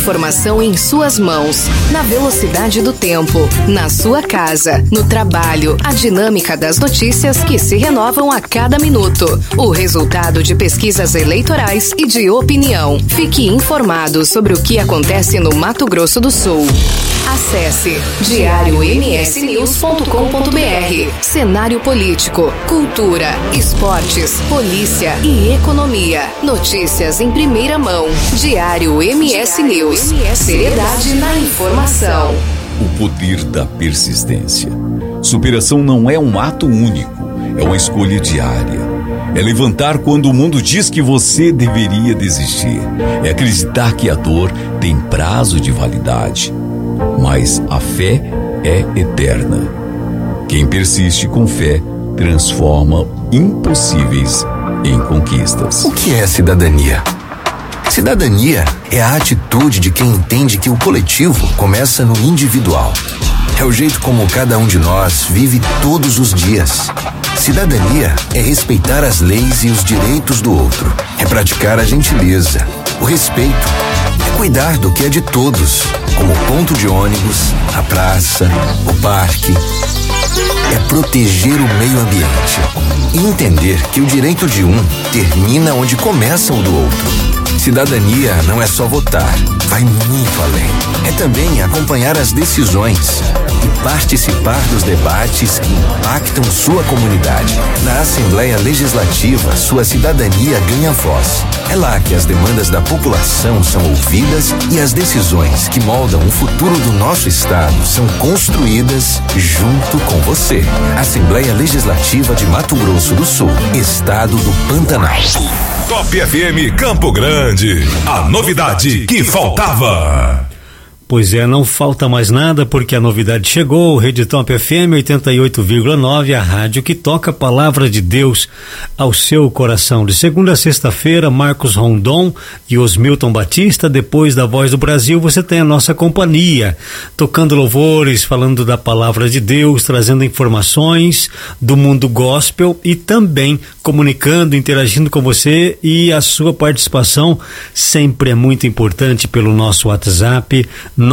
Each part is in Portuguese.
informação em suas mãos, na velocidade do tempo, na sua casa, no trabalho, a dinâmica das notícias que se renovam a cada minuto, o resultado de pesquisas eleitorais e de opinião. Fique informado sobre o que acontece no Mato Grosso do Sul. Acesse diariomsnews.com.br. Cenário político, cultura, esportes, polícia e economia. Notícias em primeira mão. Diário MS News. Seriedade na informação. O poder da persistência. Superação não é um ato único, é uma escolha diária. É levantar quando o mundo diz que você deveria desistir. É acreditar que a dor tem prazo de validade. Mas a fé é eterna. Quem persiste com fé transforma impossíveis em conquistas. O que é cidadania? Cidadania é a atitude de quem entende que o coletivo começa no individual. É o jeito como cada um de nós vive todos os dias. Cidadania é respeitar as leis e os direitos do outro. É praticar a gentileza, o respeito. É cuidar do que é de todos, como o ponto de ônibus, a praça, o parque. É proteger o meio ambiente e entender que o direito de um termina onde começa o do outro. Cidadania não é só votar, vai muito além. É também acompanhar as decisões e participar dos debates que impactam sua comunidade. Na Assembleia Legislativa, sua cidadania ganha voz. É lá que as demandas da população são ouvidas e as decisões que moldam o futuro do nosso estado são construídas junto com você. Assembleia Legislativa de Mato Grosso do Sul, estado do Pantanal. Top FM Campo Grande, a novidade que faltava. Pois é, não falta mais nada porque a novidade chegou. Rede Top FM 88,9, a rádio que toca a palavra de Deus ao seu coração. De segunda a sexta-feira, Marcos Rondon e Osmilton Batista. Depois da Voz do Brasil, você tem a nossa companhia, tocando louvores, falando da palavra de Deus, trazendo informações do mundo gospel e também comunicando, interagindo com você, e a sua participação sempre é muito importante pelo nosso WhatsApp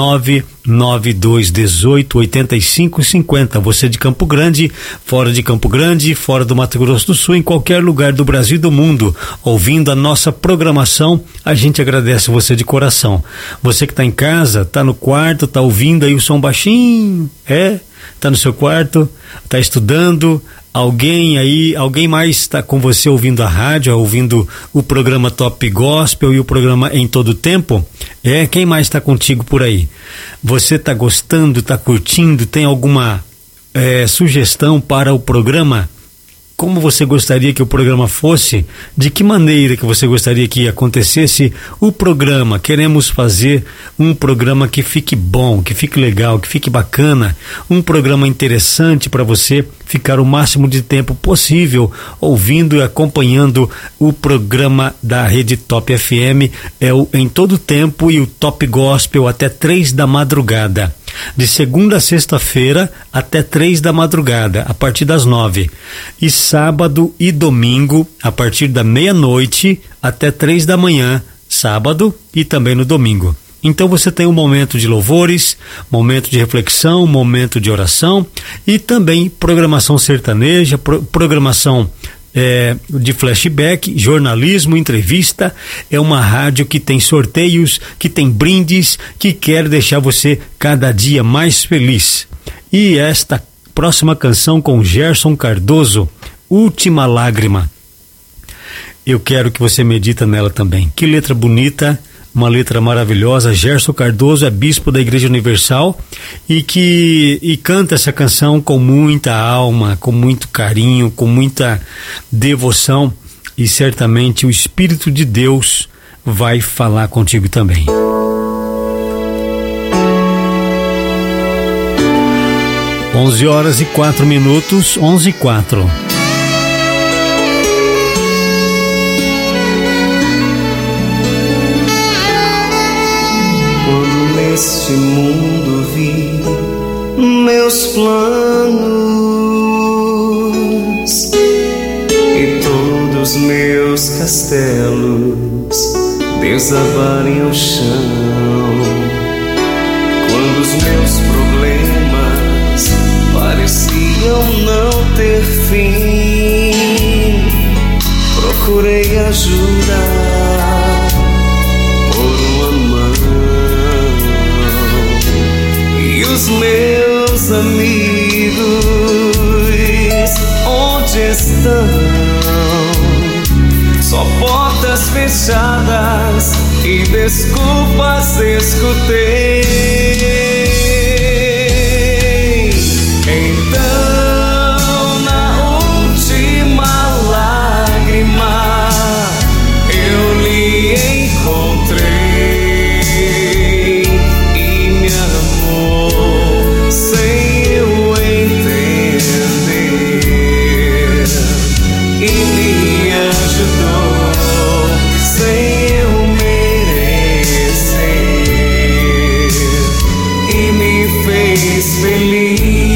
992188550. Você de Campo Grande, fora do Mato Grosso do Sul, em qualquer lugar do Brasil e do mundo, ouvindo a nossa programação, a gente agradece você de coração. Você que está em casa, está no quarto, está ouvindo aí o som baixinho, está no seu quarto, está estudando, alguém mais está com você ouvindo a rádio, ouvindo o programa Top Gospel e o programa Em Todo Tempo? Quem mais está contigo por aí? Você está gostando, está curtindo, tem alguma sugestão para o programa? Como você gostaria que o programa fosse? De que maneira que você gostaria que acontecesse o programa? Queremos fazer um programa que fique bom, que fique legal, que fique bacana, um programa interessante para você ficar o máximo de tempo possível ouvindo e acompanhando o programa da Rede Top FM, o Em Todo Tempo e o Top Gospel até 3 da madrugada. De segunda a sexta-feira até 3 da madrugada, a partir das 9. E sábado e domingo, a partir da meia-noite até 3 da manhã, sábado e também no domingo. Então você tem um momento de louvores, momento de reflexão, momento de oração e também programação sertaneja, programação de flashback, jornalismo, entrevista. É uma rádio que tem sorteios, que tem brindes, que quer deixar você cada dia mais feliz. E esta próxima canção com Gerson Cardoso, Última Lágrima, eu quero que você medita nela também. Que letra bonita, uma letra maravilhosa. Gerson Cardoso é bispo da Igreja Universal e canta essa canção com muita alma, com muito carinho, com muita devoção, e certamente o Espírito de Deus vai falar contigo também. Onze horas e 4 minutos, 11:04. Neste mundo vi meus planos e todos meus castelos desabarem ao chão. Quando os meus problemas pareciam não ter fim, procurei ajuda por uma mão. E os meus amigos, onde estão? Só portas fechadas e desculpas escutei. Então, na última lágrima, eu lhe encontrei e me amou sem eu entender, e me ajudou sem eu merecer, e me fez feliz.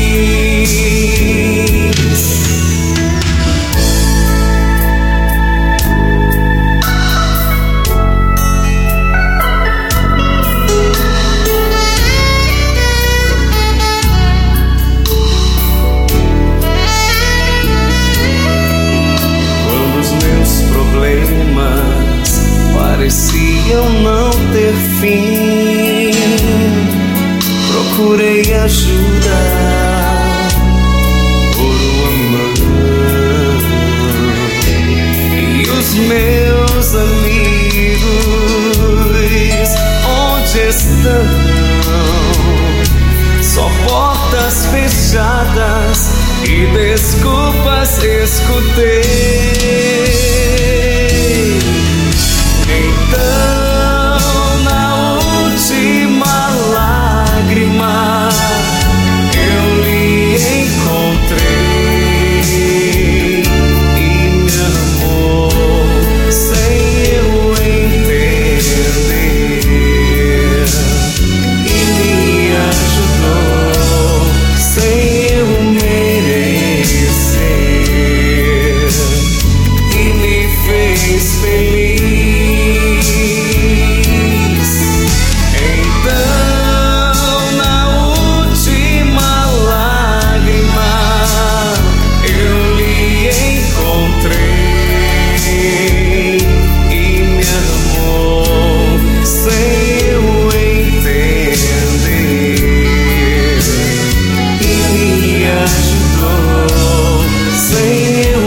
Quando os meus problemas pareciam não ter fim, procurei ajuda por uma mão. E os meus amigos, onde estão? Só portas fechadas e desculpas escutei. Então, na última lágrima, eu lhe encontrei e me amou sem eu entender, e me ajudou sem eu merecer, e me fez feliz. Então, na última lágrima, eu lhe encontrei e me amou sem eu entender, e me ajudou sem eu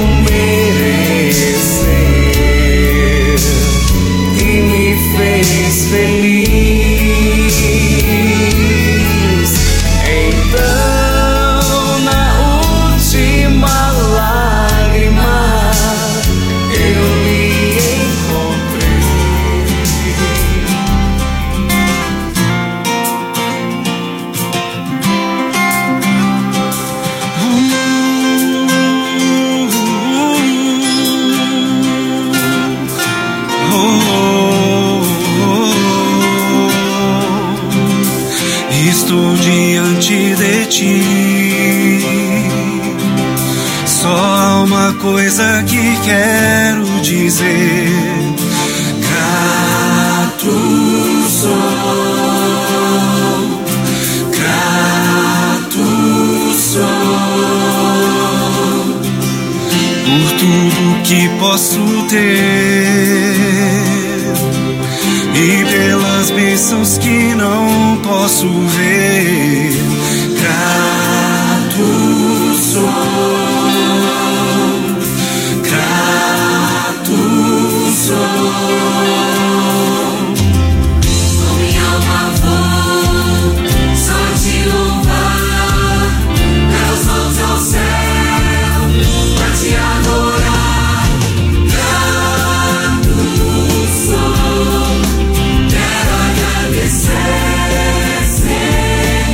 merecer, e me fez feliz. Então, na última lágrima, eu lhe encontrei. Estou diante de ti. Só há uma coisa que quero dizer: grato sou, grato sou por tudo que posso ter e pelas bênçãos que não posso ver. Grato sou, grato sou. Com minha alma vou só te louvar, meus mãos ao céu pra te adorar. Grato sou, quero agradecer, Senhor.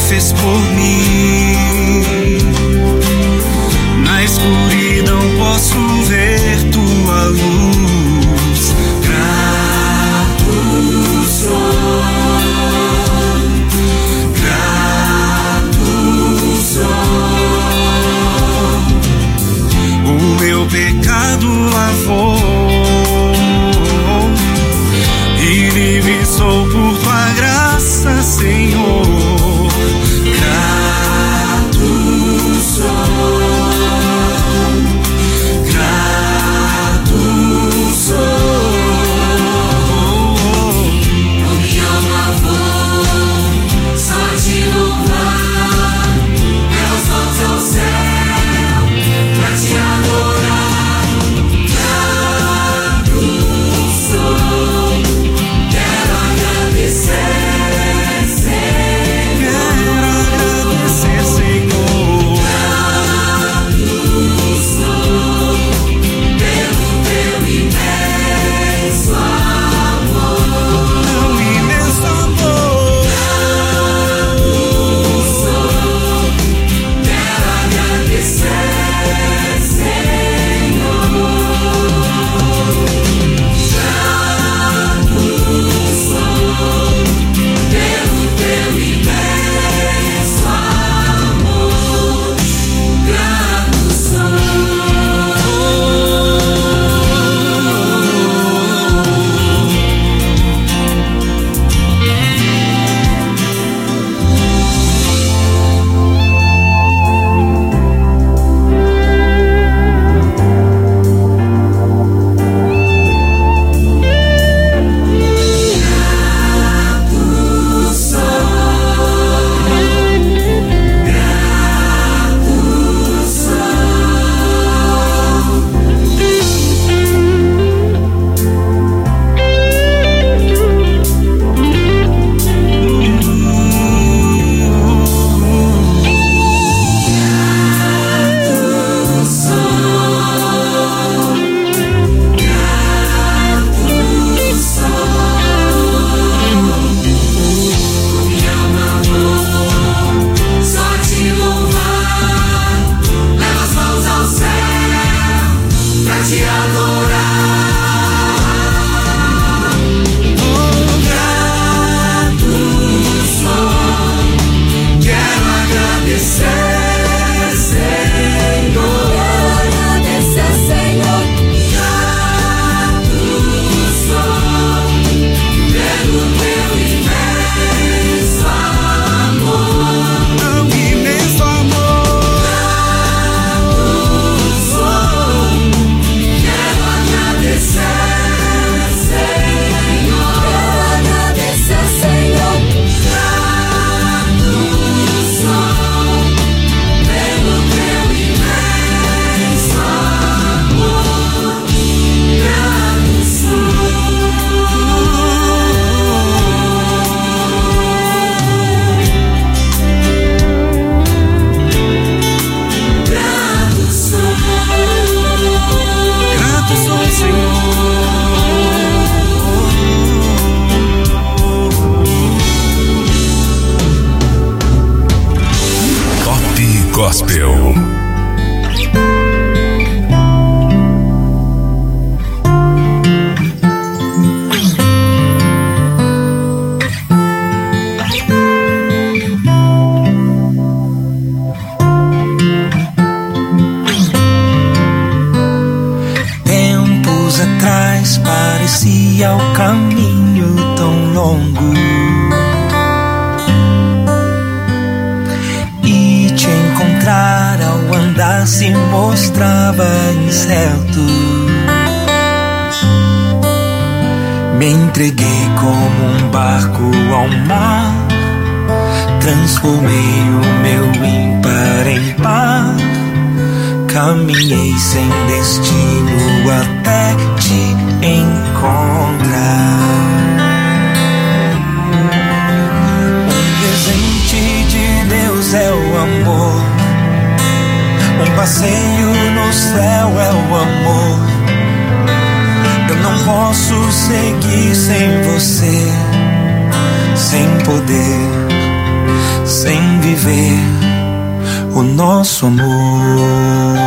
fez por mim. Na escuridão posso ver tua luz. Grato sou, grato sou. O meu pecado lavou e livre sou por tua graça, Senhor. Grato sou, grato sou. Com minha alma vou só te louvar, meus olhos ao céu pra te adorar. Grato sou, quero agradecer, Senhor. Grato sou pelo teu imenso amor. Imenso amor. Grato sou, quero agradecer, Senhor. Grato sou pelo teu imenso amor. Grato sou. Só te louvar, leva as mãos ao céu pra te adorar. Grato sou, quero agradecer, Senhor. Grato sou pelo teu imenso amor. Imenso amor. Quero agradecer, Senhor. Grato sou pelo teu imenso amor. Grato sou. Grato sou. Grato sou, Senhor. Top Gospel. Tempos atrás parecia o caminho tão longo, e te encontrar ao andar se mostrava incerto. Me entreguei como um barco ao mar, transformei o meu ímpar em par. Caminhei sem destino até te encontrar. Um presente de Deus é o amor, um passeio no céu é o amor. Eu não posso seguir sem você, sem poder, sem viver o nosso amor.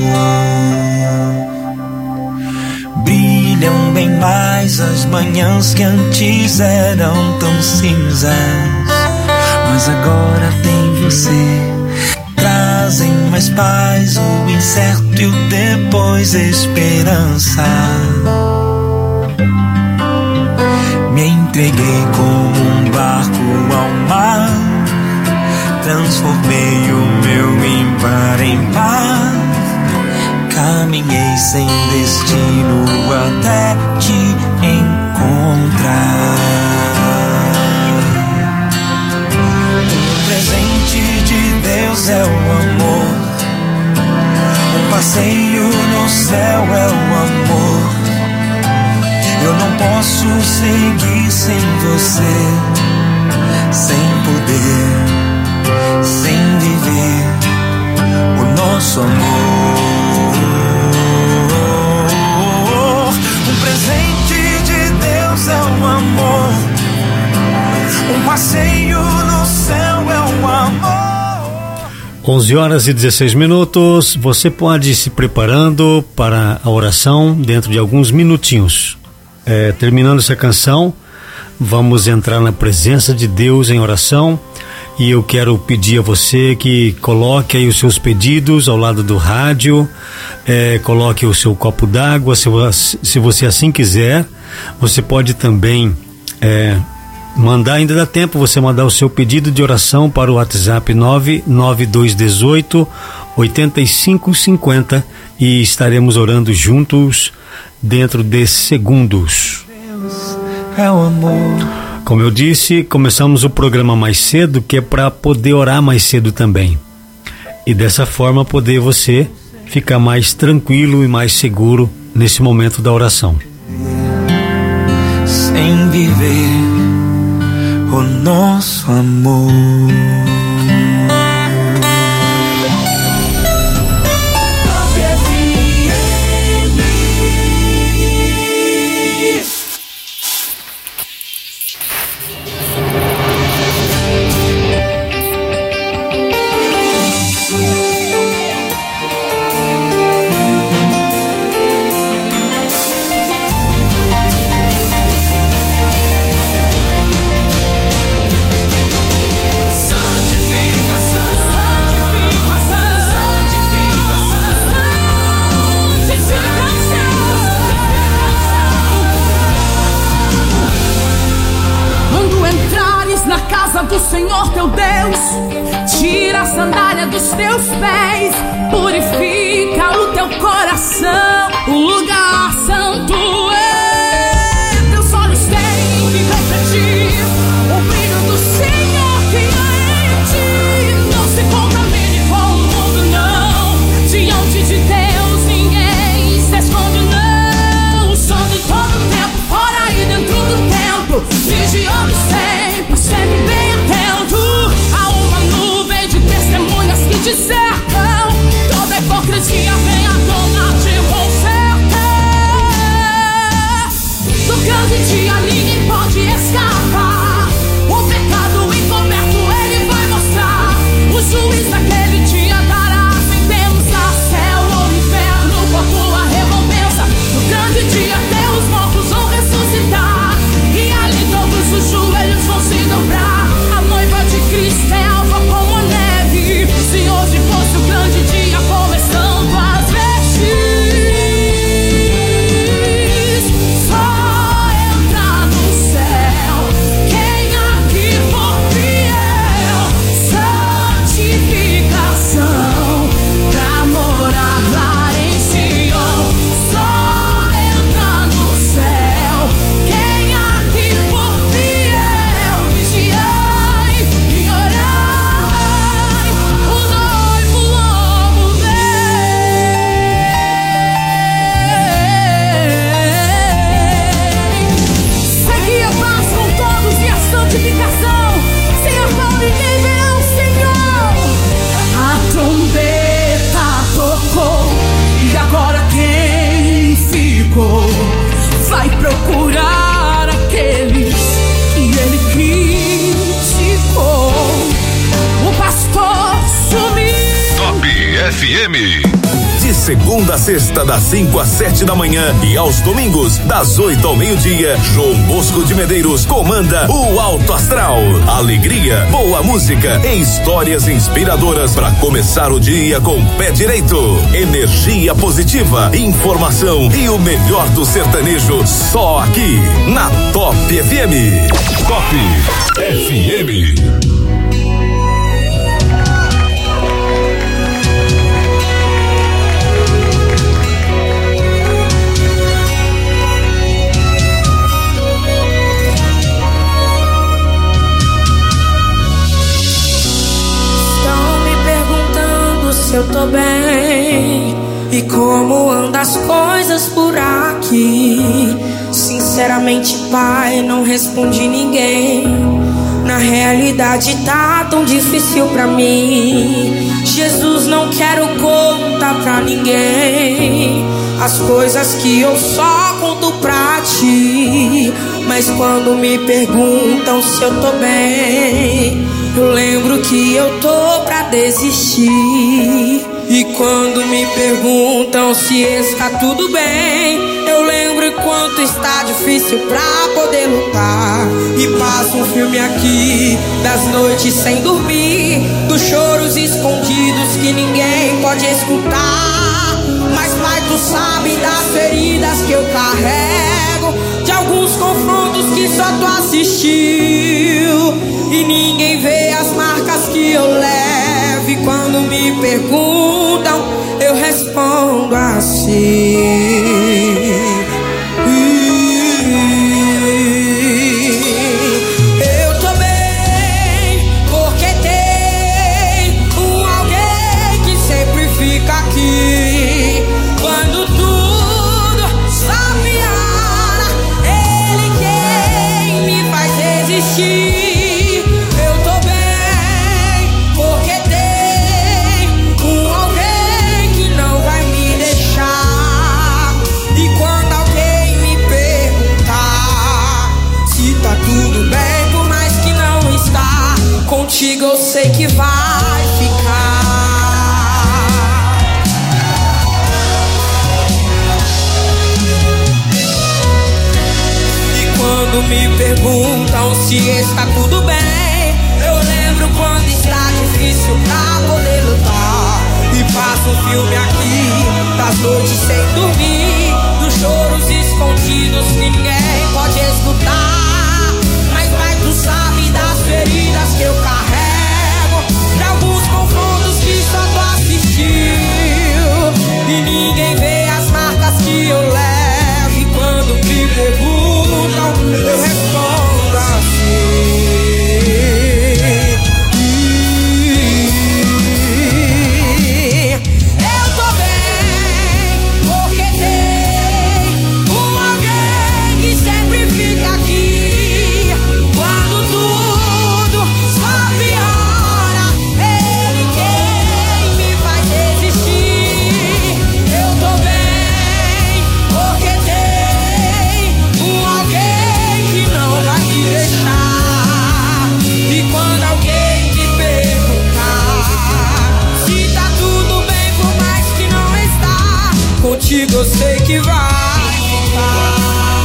Brilham bem mais as manhãs que antes eram tão cinzas, mas agora tem você. Trazem mais paz, o incerto e o depois esperança. Me entreguei como um barco ao mar, transformei o meu ímpar em par. Caminhei sem destino até te encontrar. Um presente de Deus é o amor, um passeio no céu é o amor. Eu não posso seguir sem você, sem poder, sem viver o nosso amor. Um presente de Deus é o amor, um passeio no céu é o amor. 11h16. Você pode ir se preparando para a oração dentro de alguns minutinhos. Terminando essa canção, vamos entrar na presença de Deus em oração. E eu quero pedir a você que coloque aí os seus pedidos ao lado do rádio, coloque o seu copo d'água, se você assim quiser. Você pode também mandar, ainda dá tempo você mandar o seu pedido de oração para o WhatsApp 99218 8550 e estaremos orando juntos dentro de segundos. Deus é o amor. Como eu disse, começamos o programa mais cedo, que é para poder orar mais cedo também. E dessa forma poder você ficar mais tranquilo e mais seguro nesse momento da oração. Sem viver o nosso amor. Do Senhor teu Deus, tira a sandália dos teus pés, purifica o teu coração, o lugar santo é. Teus olhos têm que refletir o brilho do Senhor que há em ti. Não se contamine com o mundo, não. Diante de Deus ninguém se esconde, não. Usando em todo tempo, fora e dentro do templo, vigiando sempre, sempre bem. Te cercam, toda hipocrisia vem à tona, te vão cercar. FM. De segunda a sexta, das 5 às 7 da manhã e aos domingos, das 8 ao meio-dia, João Bosco de Medeiros comanda o Alto Astral. Alegria, boa música e histórias inspiradoras para começar o dia com o pé direito. Energia positiva, informação e o melhor do sertanejo só aqui na Top FM. Top FM. Eu tô bem e como andam as coisas por aqui. Sinceramente, pai, não respondi ninguém. Na realidade tá tão difícil pra mim. Jesus, não quero contar pra ninguém as coisas que eu só conto pra ti. Mas quando me perguntam se eu tô bem, eu lembro que eu tô pra desistir. E quando me perguntam se está tudo bem, eu lembro quanto está difícil pra poder lutar. E passo um filme aqui das noites sem dormir, dos choros escondidos que ninguém pode escutar. Mas pai, tu sabe das feridas que eu carrego, de alguns confrontos que só tu assistiu. E ninguém vê as marcas que eu levo. E quando me perguntam, eu respondo assim: eu tô bem, porque tem alguém que sempre fica aqui. Quando tudo só piora, ele quem me faz resistir. Contigo eu sei que vai ficar. E quando me perguntam se está tudo bem, eu lembro quando está difícil pra poder lutar. E passo um filme aqui das noites sem dormir, dos choros escondidos que ninguém pode escutar. Mas pai, tu sabe das feridas que eu carrego, de alguns confrontos que só tu assistiu. E ninguém vê as marcas que eu levo. E quando me perguntam, eu respondo assim: eu tô bem, porque tem alguém que sempre fica aqui. Quando tudo só piora, ele quem me faz resistir. Eu tô bem, porque tem alguém que não vai me deixar. E quando alguém me perguntar se tá tudo bem, por mais que não está, contigo eu sei que vai ficar.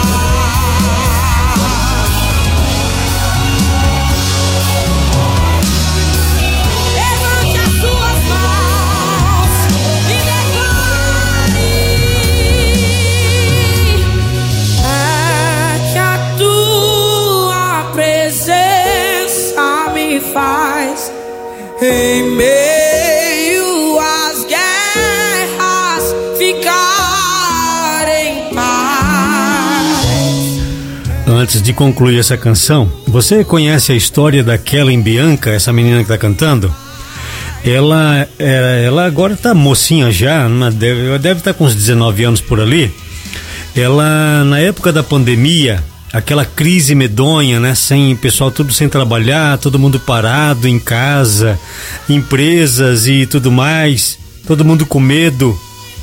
Faz em meio às guerras ficar em paz. Antes de concluir essa canção, você conhece a história da Kellen Bianca, essa menina que tá cantando? Ela agora tá mocinha já, deve estar com uns 19 anos por ali. Ela, na época da pandemia, aquela crise medonha, né? Pessoal tudo sem trabalhar, todo mundo parado em casa, empresas e tudo mais, todo mundo com medo,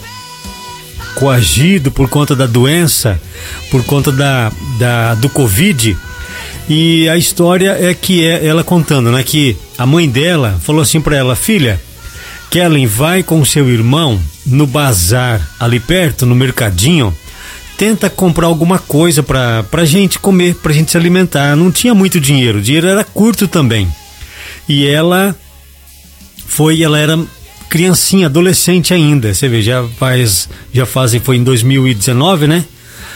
coagido por conta da doença, por conta do Covid. E a história é que ela contando, né? Que a mãe dela falou assim pra ela: filha, Kellen vai com seu irmão no bazar, ali perto, no mercadinho, tenta comprar alguma coisa pra gente comer, pra gente se alimentar. Não tinha muito dinheiro, o dinheiro era curto também. E ela era criancinha, adolescente ainda. Você vê, foi em 2019, né?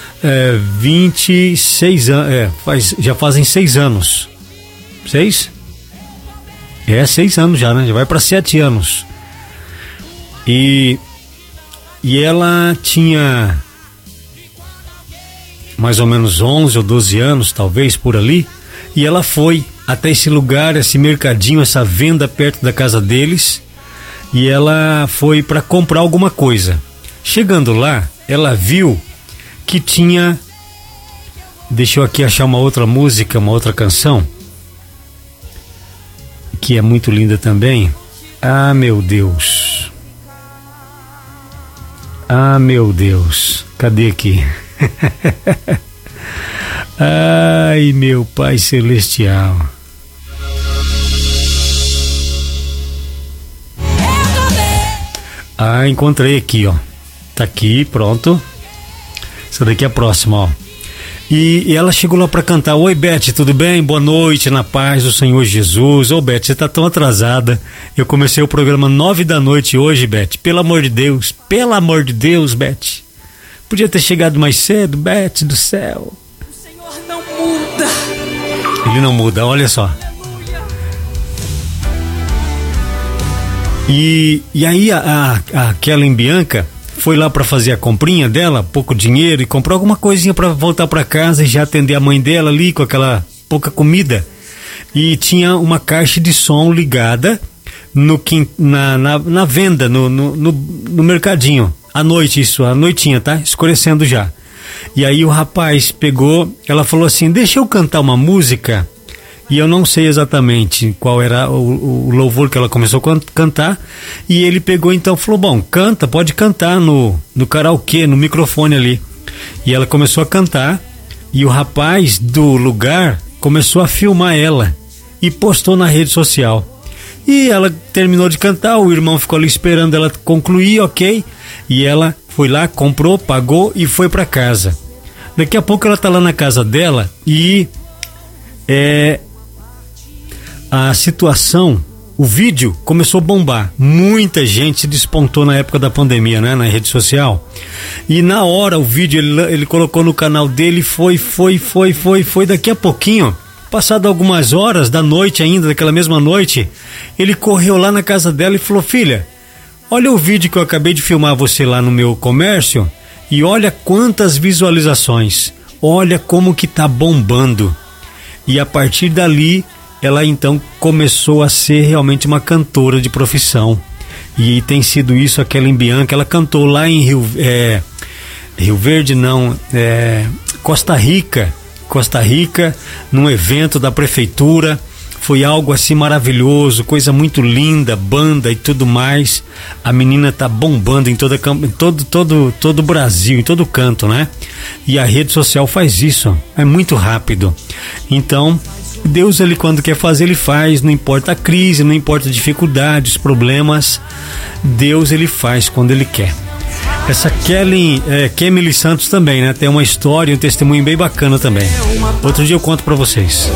26 anos, já fazem 6 anos. 6? 6 anos já, né? Já vai para 7 anos. E ela tinha mais ou menos 11 ou 12 anos, talvez, por ali. E ela foi até esse lugar, esse mercadinho, essa venda perto da casa deles. E ela foi para comprar alguma coisa. Chegando lá, ela viu que tinha... Deixa eu aqui achar uma outra música, uma outra canção, que é muito linda também. Ah, meu Deus. Ah, meu Deus. Cadê aqui? Ai, meu Pai Celestial. Ah, encontrei aqui, ó. Tá aqui, pronto. Essa daqui é a próxima, ó. E ela chegou lá pra cantar. Oi, Beth, tudo bem? Boa noite, na paz do Senhor Jesus. Ô, Beth, você tá tão atrasada. Eu comecei o programa 9 da noite hoje, Beth. Pelo amor de Deus, Beth. Podia ter chegado mais cedo, Beth do céu. O Senhor não muda. Ele não muda, olha só. E aí a Kellen Bianca foi lá para fazer a comprinha dela, pouco dinheiro, e comprou alguma coisinha para voltar para casa e já atender a mãe dela ali com aquela pouca comida. E tinha uma caixa de som ligada na venda, no mercadinho. À noite, à noitinha, tá? Escurecendo já. E aí o rapaz pegou, ela falou assim, deixa eu cantar uma música. E eu não sei exatamente qual era o louvor que ela começou a cantar. E ele pegou então, falou, bom, pode cantar no karaokê, no microfone ali. E ela começou a cantar. E o rapaz do lugar começou a filmar ela e postou na rede social. E ela terminou de cantar, o irmão ficou ali esperando ela concluir, ok. E ela foi lá, comprou, pagou e foi para casa. Daqui a pouco ela tá lá na casa dela e a situação, o vídeo começou a bombar. Muita gente despontou na época da pandemia, né, na rede social. E na hora o vídeo ele colocou no canal dele, foi. Daqui a pouquinho, passado algumas horas da noite ainda, daquela mesma noite, ele correu lá na casa dela e falou, filha, olha o vídeo que eu acabei de filmar você lá no meu comércio e olha quantas visualizações, olha como que tá bombando. E a partir dali, ela então começou a ser realmente uma cantora de profissão. E tem sido isso a Kellen Bianca. Ela cantou lá em Costa Rica, num evento da prefeitura. Foi algo assim maravilhoso, coisa muito linda, banda e tudo mais. A menina tá bombando em todo o Brasil, em todo canto, né? E a rede social faz isso, é muito rápido. Então, Deus, ele quando quer fazer, ele faz, não importa a crise, não importa a dificuldade, os problemas, Deus, ele faz quando ele quer. Essa Kemily Santos também, né? Tem uma história, um testemunho bem bacana também. Outro dia eu conto pra vocês.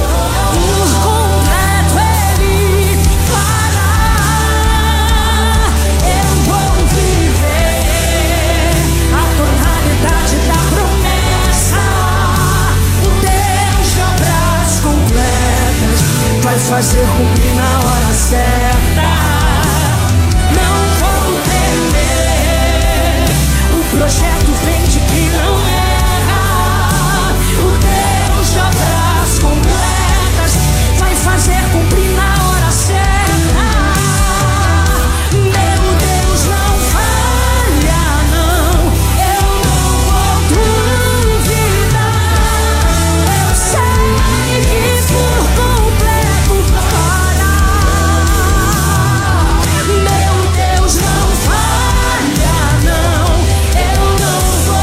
Fazer cumprir na hora certa. Não vou temer. O projeto vem de quem não erra. O Deus de obras completas vai fazer cumprir na hora certa. Meu Deus não falha, não. Eu não vou duvidar. Eu sei que por completo Meu Deus não falha, não. Eu não vou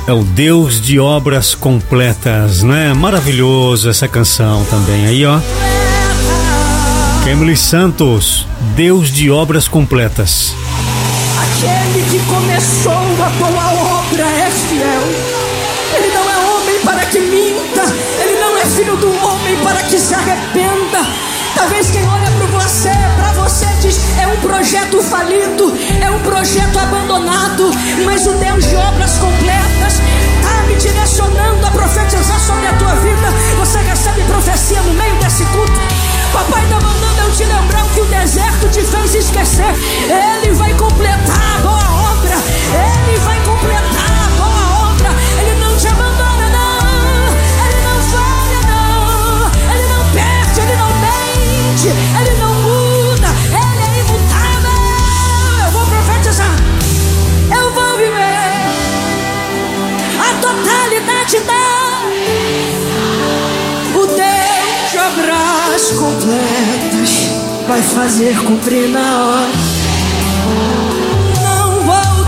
É o Deus de obras completas, né? Maravilhoso essa canção também. Aí, ó. Emily Santos, Deus de obras completas. Aquele que começou a tua obra é fiel. Ele não é homem para que minta. Ele não é filho do homem para que se arrependa. Talvez quem olha para você diz: é um projeto falido, é um projeto abandonado. Mas o Deus de obras completas está me direcionando a profetizar sobre a tua vida. Você recebe profecia no meio desse culto. Papai está mandando eu te lembrar o que o deserto te fez esquecer. Ele vai completar a boa obra. Ele vai completar a boa obra. Ele não te abandona, não. Ele não falha, não. Ele não perde, ele não mente. Ele não muda. Ele é imutável. Eu vou profetizar. Eu vou viver a totalidade da obras completas vai fazer cumprir na hora. Não vou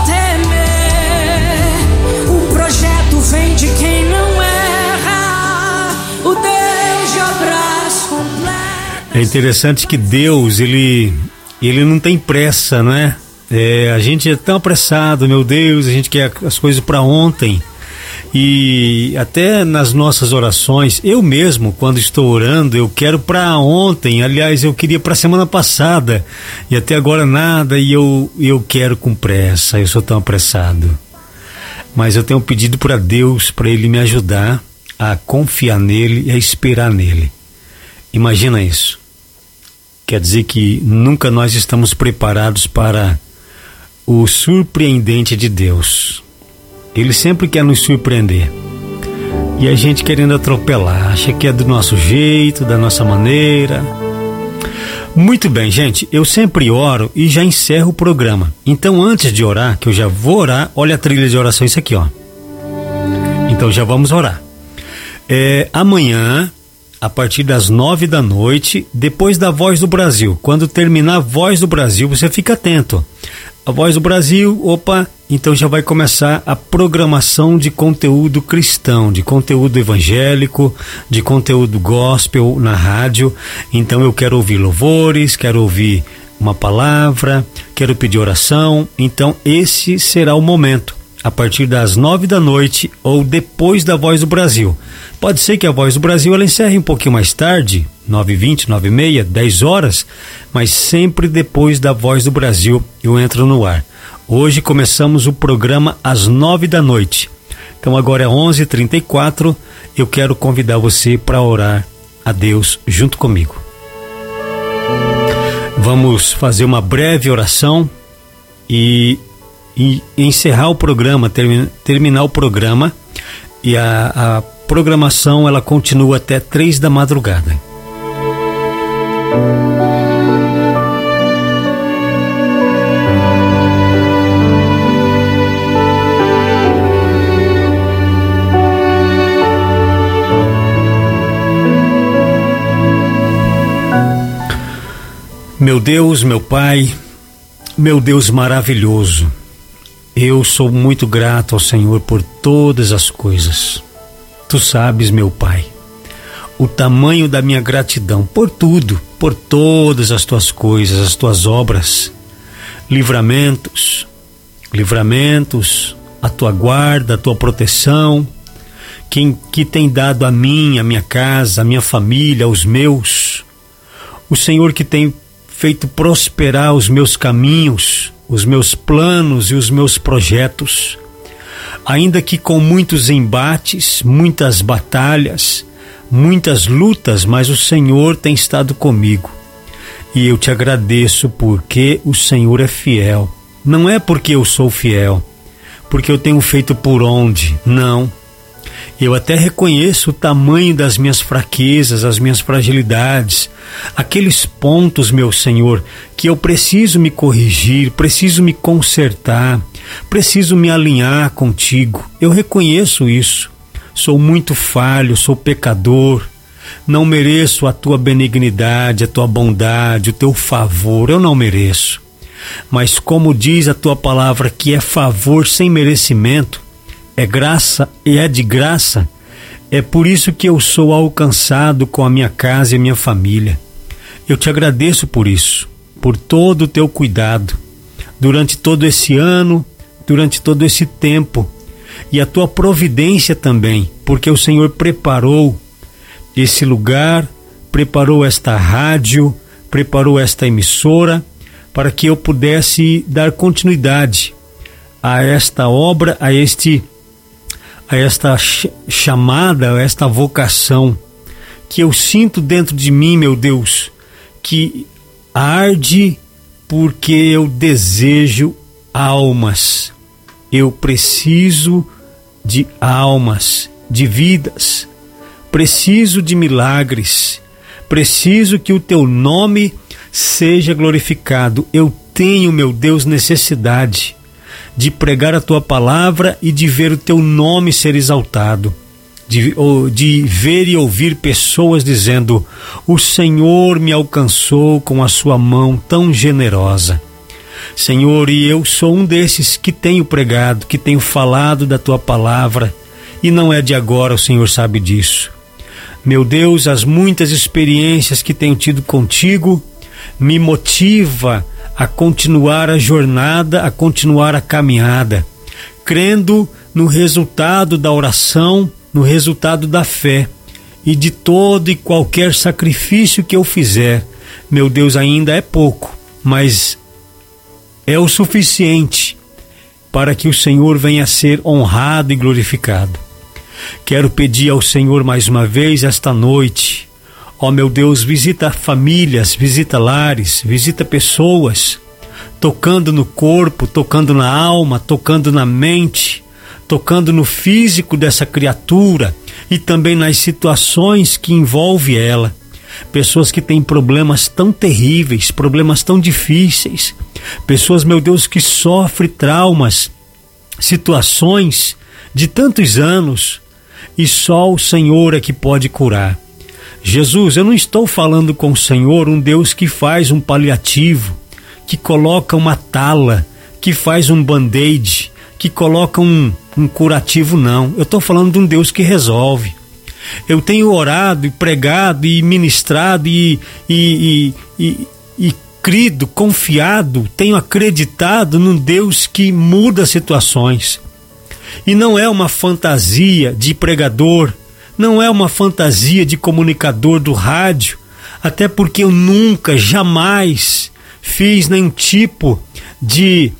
temer. O projeto vem de quem não erra. O Deus de obras completas. É interessante que Deus, ele não tem pressa, né? A gente é tão apressado, meu Deus, a gente quer as coisas para ontem. E até nas nossas orações, eu mesmo, quando estou orando, eu quero para ontem. Aliás, eu queria para semana passada e até agora nada. E eu quero com pressa, eu sou tão apressado. Mas eu tenho pedido para Deus, para Ele me ajudar a confiar nele e a esperar nele. Imagina isso. Quer dizer que nunca nós estamos preparados para o surpreendente de Deus. Ele sempre quer nos surpreender. E a gente querendo atropelar, acha que é do nosso jeito, da nossa maneira. Muito bem, gente, eu sempre oro e já encerro o programa. Então, antes de orar, que eu já vou orar, olha a trilha de oração, isso aqui, ó. Então já vamos orar. Amanhã, a partir das 9 da noite, depois da Voz do Brasil. Quando terminar a Voz do Brasil, você fica atento. A Voz do Brasil, então já vai começar a programação de conteúdo cristão, de conteúdo evangélico, de conteúdo gospel na rádio. Então eu quero ouvir louvores, quero ouvir uma palavra, quero pedir oração. Então esse será o momento, a partir das 9 da noite ou depois da Voz do Brasil. Pode ser que a Voz do Brasil ela encerre um pouquinho mais tarde, 9h20, 9h30, 10 horas, mas sempre depois da Voz do Brasil eu entro no ar. Hoje começamos o programa às 9 da noite. Então agora é 11h34, eu quero convidar você para orar a Deus junto comigo. Vamos fazer uma breve oração e encerrar o programa, terminar o programa, e a programação ela continua até 3 da madrugada. Meu Deus, meu Pai, meu Deus maravilhoso, eu sou muito grato ao Senhor por todas as coisas. Tu sabes, meu Pai, o tamanho da minha gratidão por tudo, por todas as tuas coisas, as tuas obras, livramentos, a tua guarda, a tua proteção, que tem dado a mim, a minha casa, a minha família, aos meus, o Senhor que tem feito prosperar os meus caminhos, os meus planos e os meus projetos, ainda que com muitos embates, muitas batalhas, muitas lutas, mas o Senhor tem estado comigo. E eu te agradeço porque o Senhor é fiel. Não é porque eu sou fiel, porque eu tenho feito por onde, não. Eu até reconheço o tamanho das minhas fraquezas, as minhas fragilidades, aqueles pontos, meu Senhor, que eu preciso me corrigir, preciso me consertar, preciso me alinhar contigo. Eu reconheço isso. Sou muito falho, sou pecador, não mereço a tua benignidade, a tua bondade, o teu favor, eu não mereço. Mas como diz a tua palavra que é favor sem merecimento, é graça e é de graça. É por isso que eu sou alcançado com a minha casa e a minha família. Eu te agradeço por isso, por todo o teu cuidado, durante todo esse ano, durante todo esse tempo, e a tua providência também, porque o Senhor preparou esse lugar, preparou esta rádio, preparou esta emissora, para que eu pudesse dar continuidade a esta obra, a esta chamada, a esta vocação que eu sinto dentro de mim, meu Deus, que arde porque eu desejo almas. Eu preciso de almas, de vidas, preciso de milagres, preciso que o teu nome seja glorificado. Eu tenho, meu Deus, necessidade de pregar a tua palavra e de ver o teu nome ser exaltado, de ver e ouvir pessoas dizendo: o Senhor me alcançou com a sua mão tão generosa. Senhor, e eu sou um desses que tenho pregado, que tenho falado da tua palavra, e não é de agora, o Senhor sabe disso. Meu Deus, as muitas experiências que tenho tido contigo me motiva a continuar a jornada, a continuar a caminhada, crendo no resultado da oração, no resultado da fé, e de todo e qualquer sacrifício que eu fizer, meu Deus, ainda é pouco, mas é o suficiente para que o Senhor venha a ser honrado e glorificado. Quero pedir ao Senhor mais uma vez esta noite, ó meu Deus, visita famílias, visita lares, visita pessoas, tocando no corpo, tocando na alma, tocando na mente, tocando no físico dessa criatura e também nas situações que envolve ela. Pessoas que têm problemas tão terríveis, problemas tão difíceis, pessoas, meu Deus, que sofrem traumas, situações de tantos anos, e só o Senhor é que pode curar. Jesus, eu não estou falando com o Senhor um Deus que faz um paliativo, que coloca uma tala, que faz um band-aid, que coloca um curativo, não. Eu estou falando de um Deus que resolve. Eu tenho orado e pregado e ministrado e crido, confiado, tenho acreditado num Deus que muda situações. E não é uma fantasia de pregador, não é uma fantasia de comunicador do rádio, até porque eu nunca, jamais fiz nenhum tipo de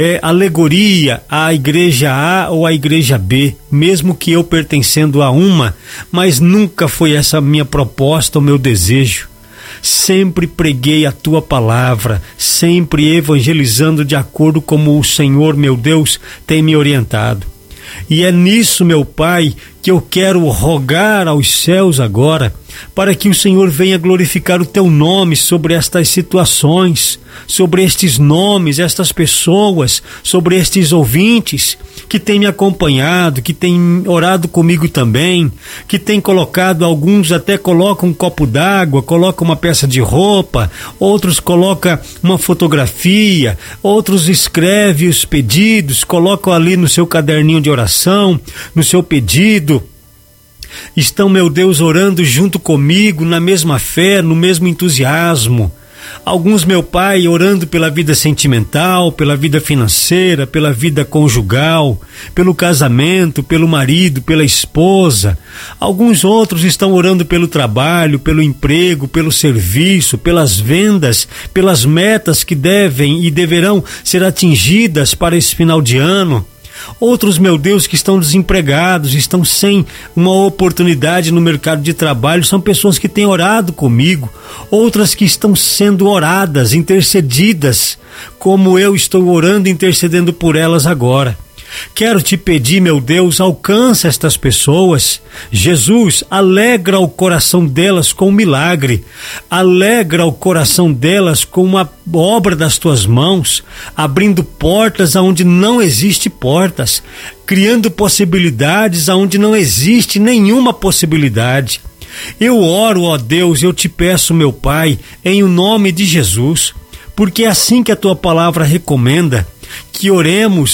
alegoria à igreja A ou à igreja B, mesmo que eu pertencendo a uma, mas nunca foi essa a minha proposta, o meu desejo. Sempre preguei a tua palavra, sempre evangelizando de acordo como o Senhor, meu Deus, tem me orientado. E é nisso, meu Pai, que eu quero rogar aos céus agora, para que o Senhor venha glorificar o teu nome sobre estas situações, sobre estes nomes, estas pessoas, sobre estes ouvintes que têm me acompanhado, que têm orado comigo também, que têm colocado, alguns até colocam um copo d'água, colocam uma peça de roupa, outros colocam uma fotografia, outros escrevem os pedidos, colocam ali no seu caderninho de oração, no seu pedido. Estão, meu Deus, orando junto comigo, na mesma fé, no mesmo entusiasmo. Alguns, meu Pai, orando pela vida sentimental, pela vida financeira, pela vida conjugal, pelo casamento, pelo marido, pela esposa. Alguns outros estão orando pelo trabalho, pelo emprego, pelo serviço, pelas vendas, pelas metas que devem e deverão ser atingidas para esse final de ano. Outros, meu Deus, que estão desempregados, estão sem uma oportunidade no mercado de trabalho, são pessoas que têm orado comigo. Outras que estão sendo oradas, intercedidas, como eu estou orando e intercedendo por elas agora. Quero te pedir, meu Deus, alcança estas pessoas. Jesus, alegra o coração delas com um milagre, alegra o coração delas com uma obra das tuas mãos, abrindo portas aonde não existe portas, criando possibilidades aonde não existe nenhuma possibilidade. Eu oro, ó Deus, eu te peço, meu Pai, em o nome de Jesus, porque é assim que a tua palavra recomenda, que oremos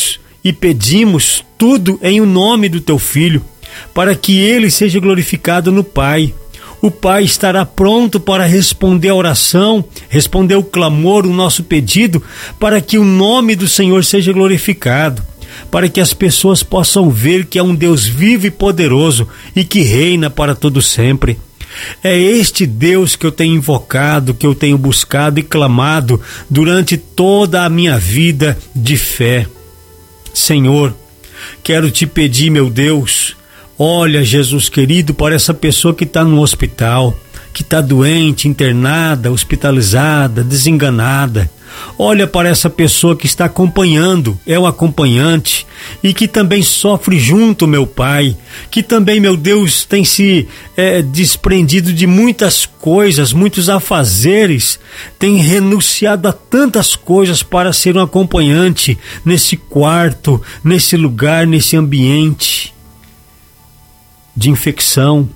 e pedimos tudo em o nome do teu Filho, para que ele seja glorificado no Pai. O Pai estará pronto para responder a oração, responder o clamor, o nosso pedido, para que o nome do Senhor seja glorificado, para que as pessoas possam ver que é um Deus vivo e poderoso e que reina para todo sempre. É este Deus que eu tenho invocado, que eu tenho buscado e clamado durante toda a minha vida de fé. Senhor, quero te pedir, meu Deus, olha, Jesus querido, para essa pessoa que está no hospital, que está doente, internada, hospitalizada, desenganada. Olha para essa pessoa que está acompanhando, é o acompanhante, e que também sofre junto, meu Pai, que também, meu Deus, tem se desprendido de muitas coisas, muitos afazeres, tem renunciado a tantas coisas para ser um acompanhante nesse quarto, nesse lugar, nesse ambiente de infecção,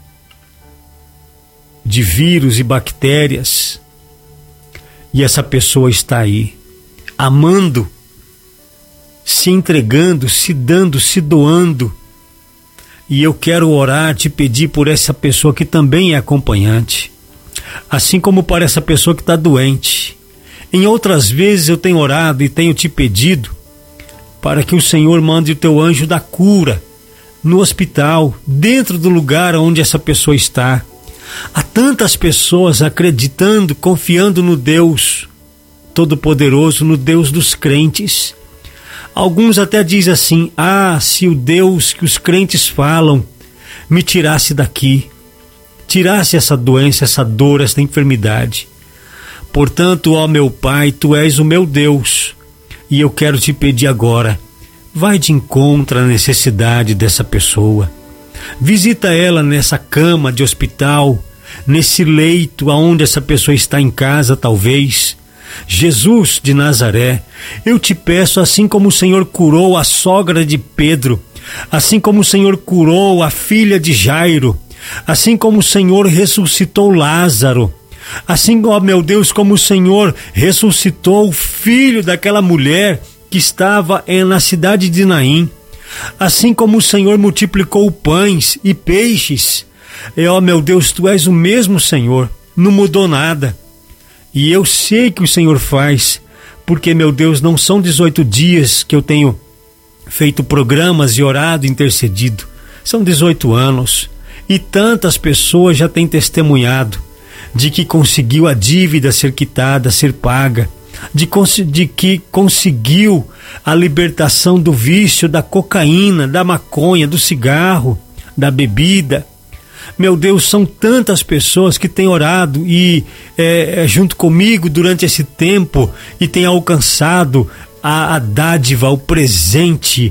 de vírus e bactérias. E essa pessoa está aí, amando, se entregando, se dando, se doando. E eu quero orar, te pedir por essa pessoa que também é acompanhante, assim como para essa pessoa que está doente. Em outras vezes eu tenho orado e tenho te pedido para que o Senhor mande o teu anjo da cura no hospital, dentro do lugar onde essa pessoa está. Há tantas pessoas acreditando, confiando no Deus Todo-Poderoso, no Deus dos crentes. Alguns até dizem assim: se o Deus que os crentes falam me tirasse daqui, tirasse essa doença, essa dor, essa enfermidade. Portanto, ó meu Pai, tu és o meu Deus, e eu quero te pedir agora, vai de encontro à necessidade dessa pessoa. Visita ela nessa cama de hospital, nesse leito aonde essa pessoa está em casa, talvez. Jesus de Nazaré, eu te peço, assim como o Senhor curou a sogra de Pedro, assim como o Senhor curou a filha de Jairo, assim como o Senhor ressuscitou Lázaro, assim, ó meu Deus, como o Senhor ressuscitou o filho daquela mulher que estava na cidade de Naim, assim como o Senhor multiplicou pães e peixes, ó meu Deus, tu és o mesmo Senhor, não mudou nada. E eu sei que o Senhor faz, porque, meu Deus, não são 18 dias que eu tenho feito programas e orado e intercedido, são 18 anos, e tantas pessoas já têm testemunhado de que conseguiu a dívida ser quitada, ser paga, de que conseguiu a libertação do vício, da cocaína, da maconha, do cigarro, da bebida. Meu Deus, são tantas pessoas que têm orado e junto comigo durante esse tempo e têm alcançado a dádiva, o presente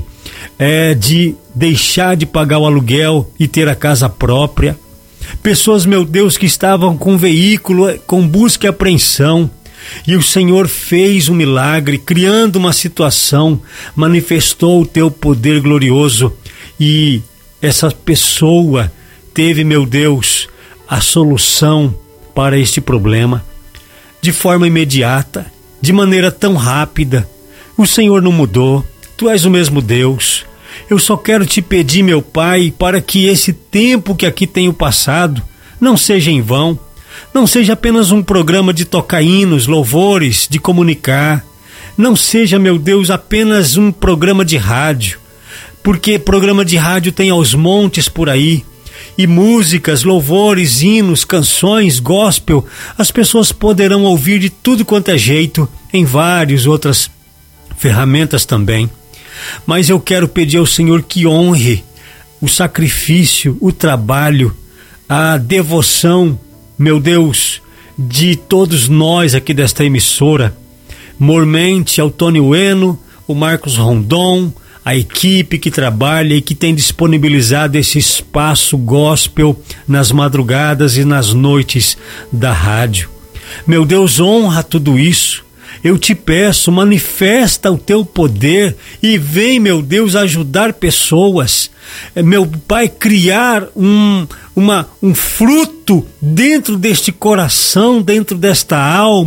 de deixar de pagar o aluguel e ter a casa própria. Pessoas, meu Deus, que estavam com veículo, com busca e apreensão, e o Senhor fez um milagre, criando uma situação, manifestou o teu poder glorioso, e essa pessoa teve, meu Deus, a solução para este problema de forma imediata, de maneira tão rápida. O Senhor não mudou, tu és o mesmo Deus. Eu só quero te pedir, meu Pai, para que esse tempo que aqui tenho passado não seja em vão, não seja apenas um programa de tocar hinos, louvores, de comunicar, não seja, meu Deus, apenas um programa de rádio, porque programa de rádio tem aos montes por aí, e músicas, louvores, hinos, canções, gospel, as pessoas poderão ouvir de tudo quanto é jeito, em várias outras ferramentas também. Mas eu quero pedir ao Senhor que honre o sacrifício, o trabalho, a devoção, meu Deus, de todos nós aqui desta emissora, mormente ao Tony Ueno, o Marcos Rondon, a equipe que trabalha e que tem disponibilizado esse espaço gospel nas madrugadas e nas noites da rádio. Meu Deus, honra tudo isso. Eu te peço, manifesta o teu poder e vem, meu Deus, ajudar pessoas. Meu Pai, criar um fruto dentro deste coração, dentro desta alma,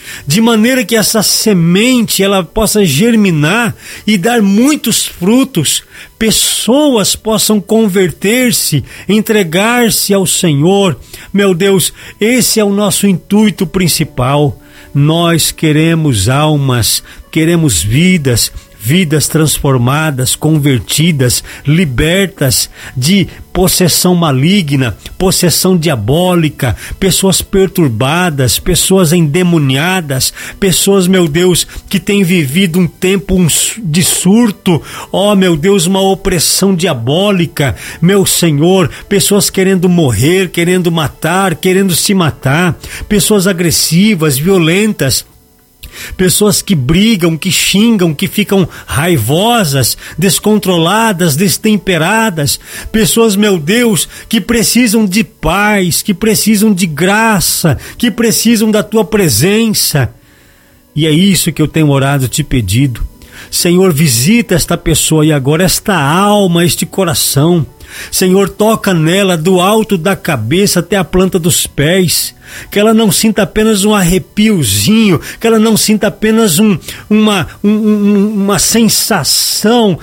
de maneira que essa semente ela possa germinar e dar muitos frutos, pessoas possam converter-se, entregar-se ao Senhor. Meu Deus, esse é o nosso intuito principal. Nós queremos almas, queremos vidas transformadas, convertidas, libertas de possessão maligna, possessão diabólica, pessoas perturbadas, pessoas endemoniadas, pessoas, meu Deus, que têm vivido um tempo de surto, meu Deus, uma opressão diabólica, meu Senhor, pessoas querendo morrer, querendo matar, querendo se matar, pessoas agressivas, violentas, pessoas que brigam, que xingam, que ficam raivosas, descontroladas, destemperadas, pessoas, meu Deus, que precisam de paz, que precisam de graça, que precisam da tua presença. E é isso que eu tenho orado, te pedido. Senhor, visita esta pessoa e agora, esta alma, este coração. Senhor, toca nela do alto da cabeça até a planta dos pés, que ela não sinta apenas um arrepiozinho, que ela não sinta apenas uma sensação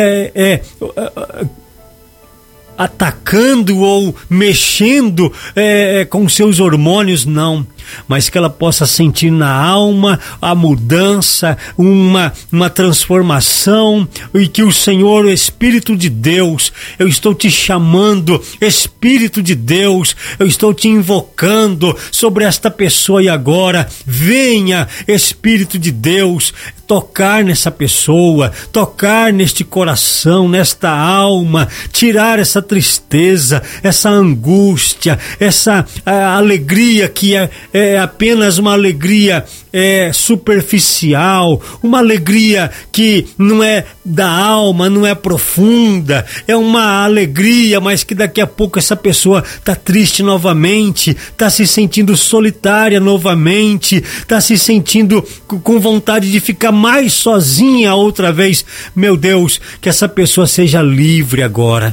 atacando ou mexendo com seus hormônios, não, mas que ela possa sentir na alma a mudança, uma transformação, e que o Senhor, o Espírito de Deus, eu estou te chamando, Espírito de Deus, eu estou te invocando sobre esta pessoa, e agora venha, Espírito de Deus, tocar nessa pessoa, tocar neste coração, nesta alma, tirar essa tristeza, essa angústia, essa alegria que é apenas uma alegria superficial, uma alegria que não é da alma, não é profunda, é uma alegria, mas que daqui a pouco essa pessoa está triste novamente, está se sentindo solitária novamente, está se sentindo com vontade de ficar mais sozinha outra vez. Meu Deus, que essa pessoa seja livre agora,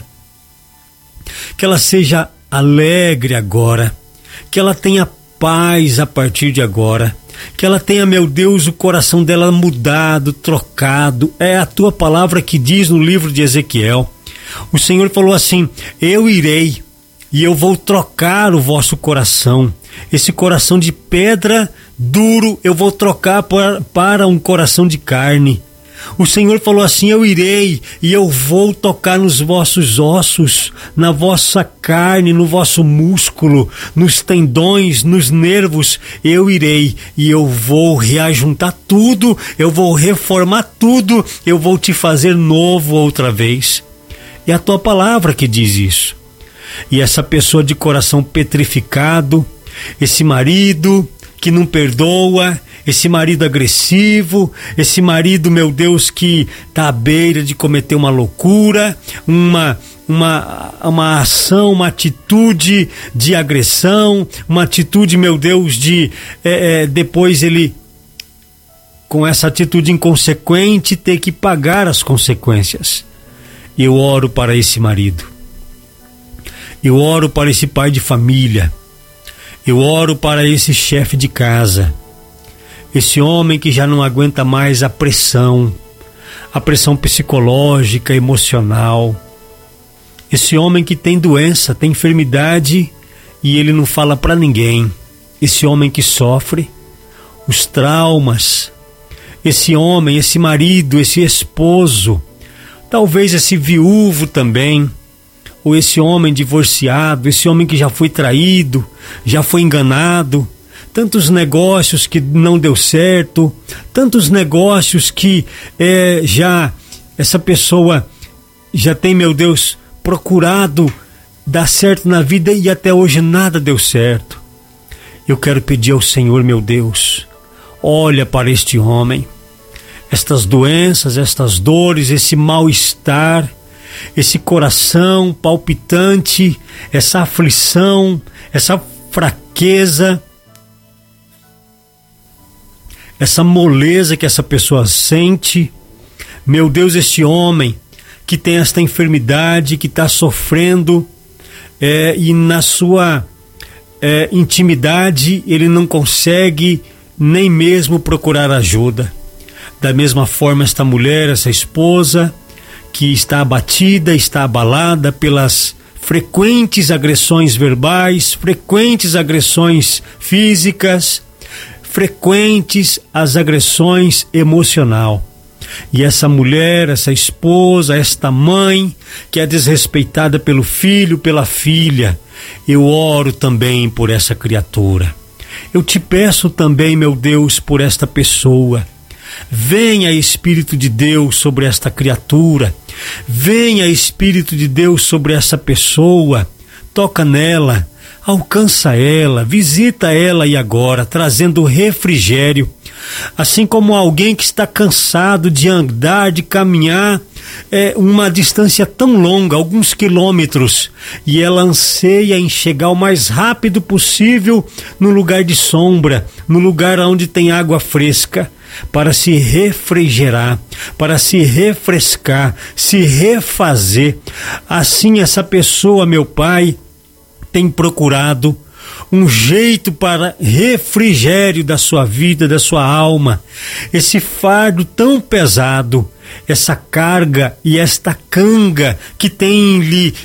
que ela seja alegre agora, que ela tenha paz a partir de agora, que ela tenha, meu Deus, o coração dela mudado, trocado. É a tua palavra que diz no livro de Ezequiel. O Senhor falou assim: eu irei e eu vou trocar o vosso coração, esse coração de pedra duro eu vou trocar para um coração de carne. O Senhor falou assim: eu irei e eu vou tocar nos vossos ossos, na vossa carne, no vosso músculo, nos tendões, nos nervos. Eu irei e eu vou reajuntar tudo, eu vou reformar tudo, eu vou te fazer novo outra vez. É a tua palavra que diz isso. E essa pessoa de coração petrificado, esse marido que não perdoa, esse marido agressivo, esse marido, meu Deus, que está à beira de cometer uma loucura, uma ação, uma atitude de agressão, uma atitude, meu Deus, de depois ele, com essa atitude inconsequente, ter que pagar as consequências. Eu oro para esse marido, eu oro para esse pai de família, eu oro para esse chefe de casa, esse homem que já não aguenta mais a pressão psicológica, emocional, esse homem que tem doença, tem enfermidade e ele não fala para ninguém, esse homem que sofre os traumas, esse homem, esse marido, esse esposo, talvez esse viúvo também, ou esse homem divorciado, esse homem que já foi traído, já foi enganado, tantos negócios que não deu certo, tantos negócios que essa pessoa já tem, meu Deus, procurado dar certo na vida e até hoje nada deu certo. Eu quero pedir ao Senhor, meu Deus, olha para este homem, estas doenças, estas dores, esse mal-estar, esse coração palpitante, essa aflição, essa fraqueza, essa moleza que essa pessoa sente. Meu Deus, este homem que tem esta enfermidade, que está sofrendo e na sua intimidade ele não consegue nem mesmo procurar ajuda. Da mesma forma, esta mulher, essa esposa, que está abatida, está abalada pelas frequentes agressões verbais, frequentes agressões físicas, frequentes as agressões emocional. E essa mulher, essa esposa, esta mãe que é desrespeitada pelo filho, pela filha, eu oro também por essa criatura. Eu te peço também, meu Deus, por esta pessoa. Venha Espírito de Deus sobre esta criatura. Venha Espírito de Deus sobre essa pessoa. Toca nela, alcança ela, visita ela e agora, trazendo refrigério. Assim como alguém que está cansado de andar, de caminhar uma distância tão longa, alguns quilômetros, e ela anseia em chegar o mais rápido possível no lugar de sombra, no lugar onde tem água fresca, para se refrigerar, para se refrescar, se refazer. Assim essa pessoa, meu Pai, tem procurado um jeito para refrigério da sua vida, da sua alma. Esse fardo tão pesado, essa carga e esta canga que tem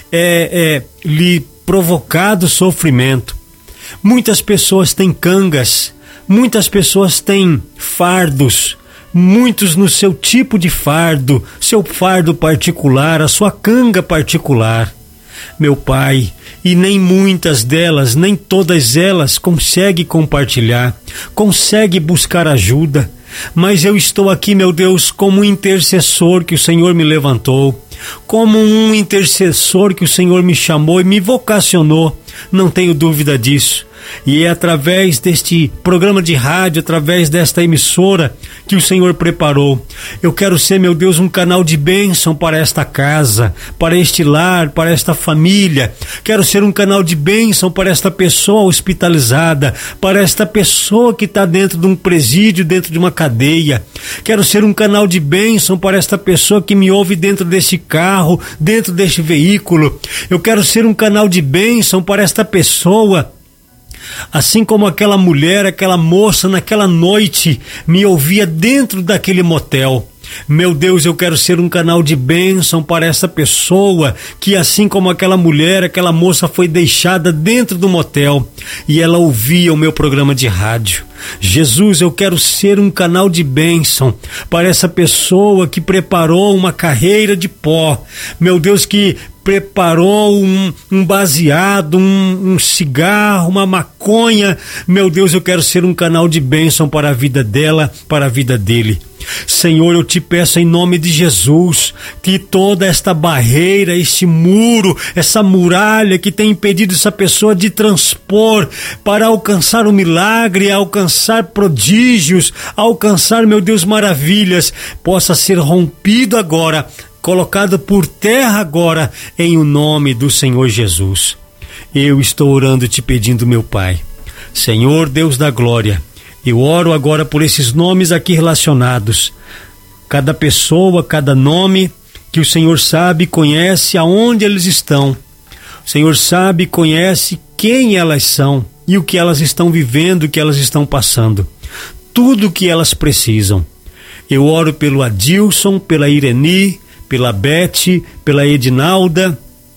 lhe provocado sofrimento. Muitas pessoas têm cangas, muitas pessoas têm fardos, muitos no seu tipo de fardo, seu fardo particular, a sua canga particular. Meu Pai, e nem muitas delas, nem todas elas conseguem compartilhar, conseguem buscar ajuda, mas eu estou aqui, meu Deus, como um intercessor que o Senhor me levantou, como um intercessor que o Senhor me chamou e me vocacionou, não tenho dúvida disso. E é através deste programa de rádio, através desta emissora que o Senhor preparou. Eu quero ser, meu Deus, um canal de bênção para esta casa, para este lar, para esta família. Quero ser um canal de bênção para esta pessoa hospitalizada, para esta pessoa que está dentro de um presídio, dentro de uma cadeia. Quero ser um canal de bênção para esta pessoa que me ouve dentro deste carro, dentro deste veículo. Eu quero ser um canal de bênção para esta pessoa, assim como aquela mulher, aquela moça naquela noite me ouvia dentro daquele motel. Meu Deus, eu quero ser um canal de bênção para essa pessoa que, assim como aquela mulher, aquela moça foi deixada dentro do motel e ela ouvia o meu programa de rádio. Jesus, eu quero ser um canal de bênção para essa pessoa que preparou uma carreira de pó. Meu Deus, que preparou um baseado, um cigarro, uma maconha. Meu Deus, eu quero ser um canal de bênção para a vida dela, para a vida dele. Senhor, eu te peço em nome de Jesus que toda esta barreira, este muro, essa muralha que tem impedido essa pessoa de transpor para alcançar o milagre, alcançar prodígios, alcançar, meu Deus, maravilhas, possa ser rompido agora, colocado por terra agora, em o nome do Senhor Jesus. Eu estou orando e te pedindo, meu Pai. Senhor Deus da glória, eu oro agora por esses nomes aqui relacionados. Cada pessoa, cada nome que o Senhor sabe, conhece aonde eles estão. O Senhor sabe, conhece quem elas são e o que elas estão vivendo, o que elas estão passando. Tudo o que elas precisam. Eu oro pelo Adilson, pela Ireni, pela Beth, pela Edinalda,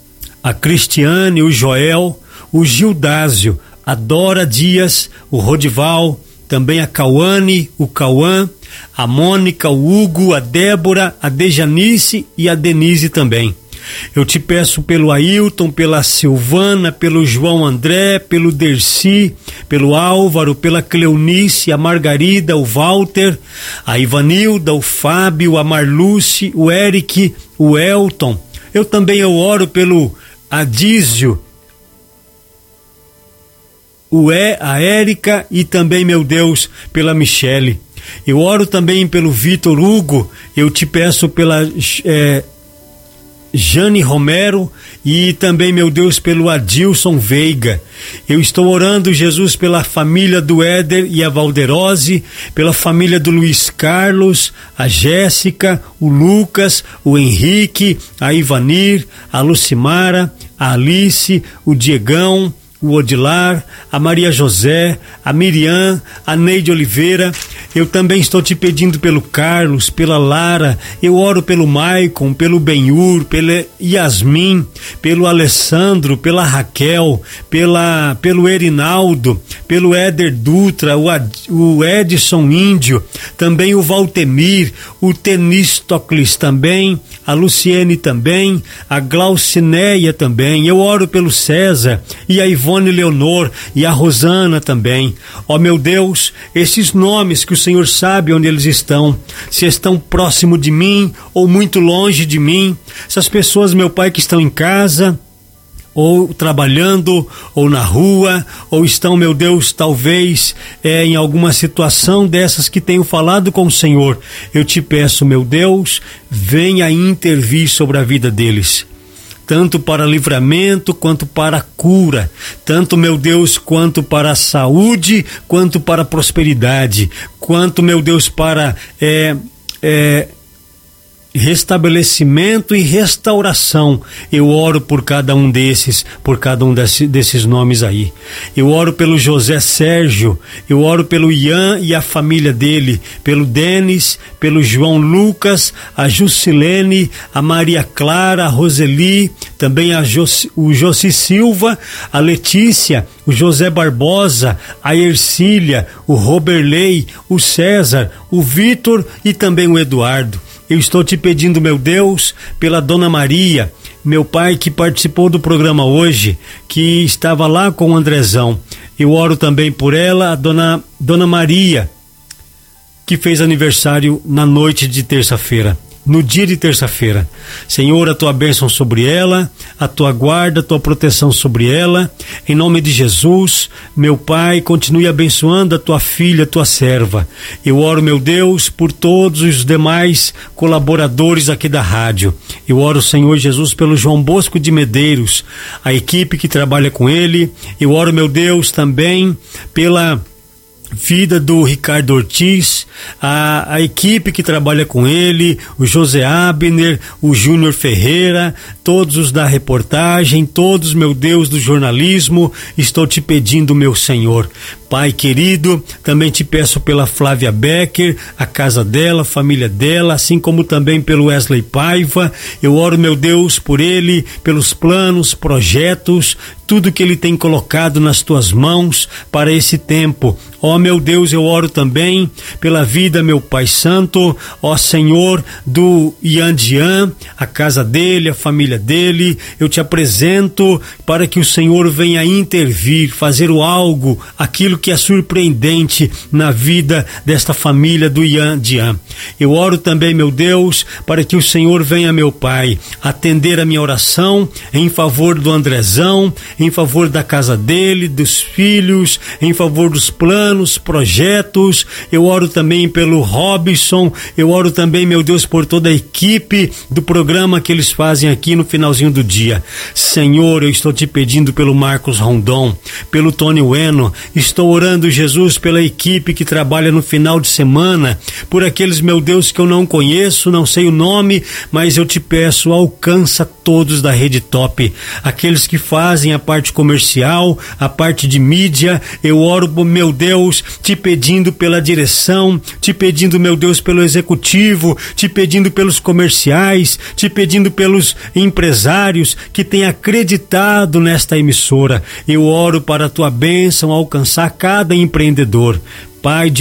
a Cristiane, o Joel, o Gildásio, a Dora Dias, o Rodival, também a Cauane, o Cauã, a Mônica, o Hugo, a Débora, a Dejanice e a Denise também. Eu te peço pelo Ailton, pela Silvana, pelo João André, pelo Dercy, pelo Álvaro, pela Cleonice, a Margarida, o Walter, a Ivanilda, o Fábio, a Marluce, o Eric, o Elton. Eu também oro pelo Adísio, a Érica e também, meu Deus, pela Michele. Eu oro também pelo Vitor Hugo. Eu te peço pela Jane Romero e também, meu Deus, pelo Adilson Veiga. Eu estou orando, Jesus, pela família do Éder e a Valderose, pela família do Luiz Carlos, a Jéssica, o Lucas, o Henrique, a Ivanir, a Lucimara, a Alice, o Diegão, o Odilar, a Maria José, a Miriam, a Neide Oliveira. Eu também estou te pedindo pelo Carlos, pela Lara, eu oro pelo Maicon, pelo Benhur, pela Yasmin, pelo Alessandro, pela Raquel, pelo Erinaldo, pelo Éder Dutra, o Edson Índio, também o Valtemir, o Temístocles também, a Luciene também, a Glaucineia também. Eu oro pelo César e a Ivone Leonor e a Rosana também. Ó meu Deus, esses nomes que o Senhor sabe onde eles estão, se estão próximo de mim ou muito longe de mim, essas pessoas, meu Pai, que estão em casa ou trabalhando, ou na rua, ou estão, meu Deus, talvez em alguma situação dessas que tenho falado com o Senhor, eu te peço, meu Deus, venha intervir sobre a vida deles, tanto para livramento, quanto para cura, tanto, meu Deus, quanto para a saúde, quanto para a prosperidade, quanto, meu Deus, para restabelecimento e restauração. Eu oro por cada um desses, por cada um desses nomes aí. Eu oro pelo José Sérgio, eu oro pelo Ian e a família dele, pelo Denis, pelo João Lucas, a Jusilene, a Maria Clara, a Roseli, também o Josi Silva, a Letícia, o José Barbosa, a Ercília, o Roberley, o César, o Vitor e também o Eduardo. Eu estou te pedindo, meu Deus, pela Dona Maria, meu pai, que participou do programa hoje, que estava lá com o Andrezão. Eu oro também por ela, a Dona Maria, que fez aniversário na noite de terça-feira, no dia de terça-feira. Senhor, a tua bênção sobre ela, a tua guarda, a tua proteção sobre ela, em nome de Jesus. Meu Pai, continue abençoando a tua filha, a tua serva. Eu oro, meu Deus, por todos os demais colaboradores aqui da rádio. Eu oro, Senhor Jesus, pelo João Bosco de Medeiros, a equipe que trabalha com ele. Eu oro, meu Deus, também pela vida do Ricardo Ortiz, a equipe que trabalha com ele, o José Abner, o Júnior Ferreira, todos os da reportagem, todos, meu Deus, do jornalismo. Estou te pedindo, meu Senhor, Pai querido, também te peço pela Flávia Becker, a casa dela, a família dela, assim como também pelo Wesley Paiva. Eu oro, meu Deus, por ele, pelos planos, projetos, tudo que ele tem colocado nas tuas mãos para esse tempo. Ó meu Deus, eu oro também pela vida, meu Pai Santo, ó Senhor, do Ian Dian, a casa dele, a família dele. Eu te apresento para que o Senhor venha intervir, fazer algo, aquilo que é surpreendente na vida desta família do Ian Dian. Eu oro também, meu Deus, para que o Senhor venha, meu Pai, atender a minha oração em favor do Andrezão, em favor da casa dele, dos filhos, em favor dos planos, projetos. Eu oro também pelo Robson, eu oro também, meu Deus, por toda a equipe do programa que eles fazem aqui no finalzinho do dia. Senhor, eu estou te pedindo pelo Marcos Rondon, pelo Tony Ueno, estou orando, Jesus, pela equipe que trabalha no final de semana, por aqueles, meu Deus, que eu não conheço, não sei o nome, mas eu te peço, alcança todos da Rede Top, aqueles que fazem a parte comercial, a parte de mídia. Eu oro, meu Deus, te pedindo pela direção, te pedindo, meu Deus, pelo executivo, te pedindo pelos comerciais, te pedindo pelos empresários que têm acreditado nesta emissora. Eu oro para a tua bênção alcançar cada empreendedor. Pai,